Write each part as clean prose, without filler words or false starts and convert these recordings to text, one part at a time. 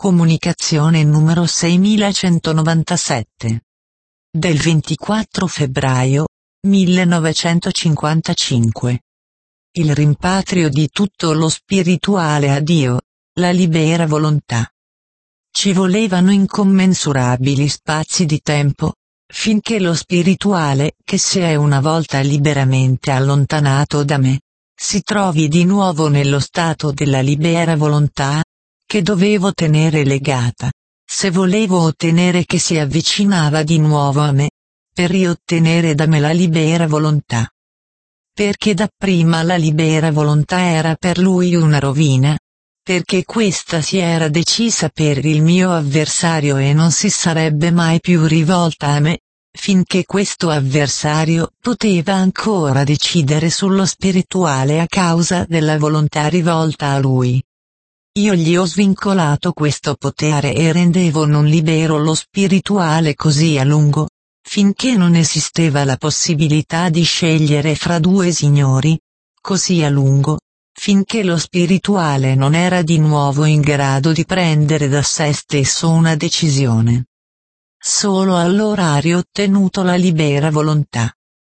Comunicazione numero 6197. Del 24 febbraio 1955. Il rimpatrio di tutto lo spirituale a Dio, la libera volontà. Ci volevano incommensurabili spazi di tempo, finché lo spirituale, che si è una volta liberamente allontanato da me, si trovi di nuovo nello stato della libera volontà, che dovevo tenere legata, se volevo ottenere che si avvicinava di nuovo a me, per riottenere da me la libera volontà. Perché dapprima la libera volontà era per lui una rovina, perché questa si era decisa per il mio avversario e non si sarebbe mai più rivolta a me, finché questo avversario poteva ancora decidere sullo spirituale a causa della volontà rivolta a lui. Io gli ho svincolato questo potere e rendevo non libero lo spirituale così a lungo, finché non esisteva la possibilità di scegliere fra due signori, così a lungo, finché lo spirituale non era di nuovo in grado di prendere da sé stesso una decisione. Solo allora ha riottenuto la libera volontà.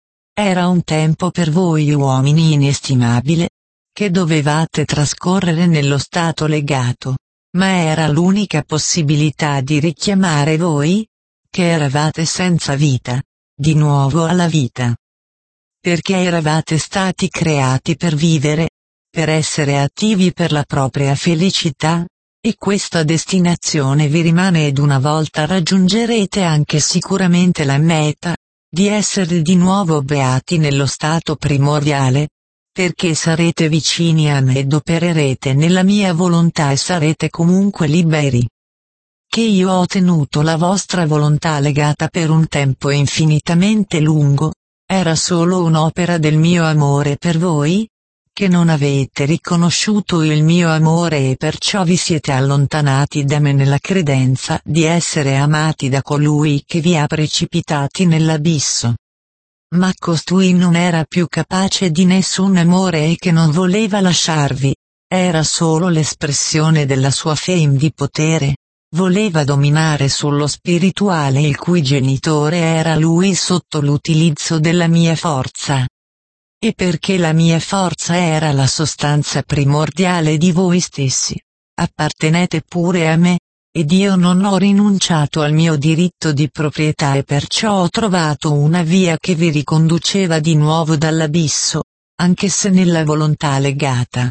Era un tempo per voi uomini inestimabile, che dovevate trascorrere nello stato legato, ma era l'unica possibilità di richiamare voi, che eravate senza vita, di nuovo alla vita. Perché eravate stati creati per vivere, per essere attivi per la propria felicità, e questa destinazione vi rimane ed una volta raggiungerete anche sicuramente la meta, di essere di nuovo beati nello stato primordiale, perché sarete vicini a me ed opererete nella mia volontà e sarete comunque liberi. Che io ho tenuto la vostra volontà legata per un tempo infinitamente lungo, era solo un'opera del mio amore per voi, che non avete riconosciuto il mio amore e perciò vi siete allontanati da me nella credenza di essere amati da colui che vi ha precipitati nell'abisso. Ma costui non era più capace di nessun amore e che non voleva lasciarvi, era solo l'espressione della sua fame di potere, voleva dominare sullo spirituale il cui genitore era lui sotto l'utilizzo della mia forza. E perché la mia forza era la sostanza primordiale di voi stessi, appartenete pure a me, ed io non ho rinunciato al mio diritto di proprietà e perciò ho trovato una via che vi riconduceva di nuovo dall'abisso, anche se nella volontà legata.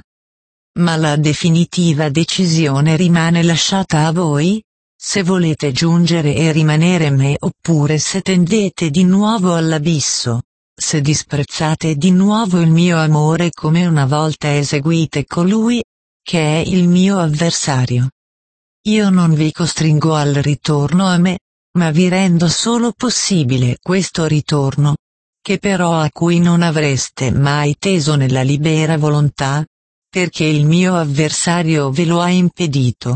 Ma la definitiva decisione rimane lasciata a voi, se volete giungere e rimanere me oppure se tendete di nuovo all'abisso, se disprezzate di nuovo il mio amore come una volta eseguite colui, che è il mio avversario. Io non vi costringo al ritorno a me, ma vi rendo solo possibile questo ritorno, che però a cui non avreste mai teso nella libera volontà, perché il mio avversario ve lo ha impedito.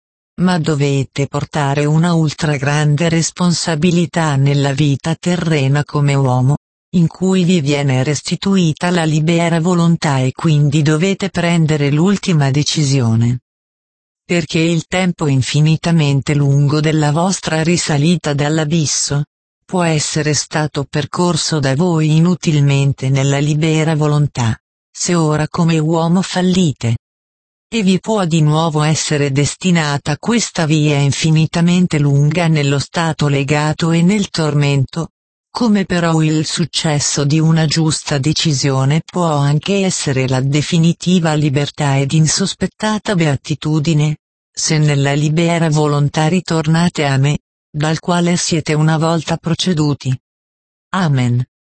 Ma dovete portare una ultra grande responsabilità nella vita terrena come uomo, in cui vi viene restituita la libera volontà e quindi dovete prendere l'ultima decisione. Perché il tempo infinitamente lungo della vostra risalita dall'abisso, può essere stato percorso da voi inutilmente nella libera volontà, se ora come uomo fallite. E vi può di nuovo essere destinata questa via infinitamente lunga nello stato legato e nel tormento, come però il successo di una giusta decisione può anche essere la definitiva libertà ed insospettata beatitudine, se nella libera volontà ritornate a me, dal quale siete una volta proceduti. Amen.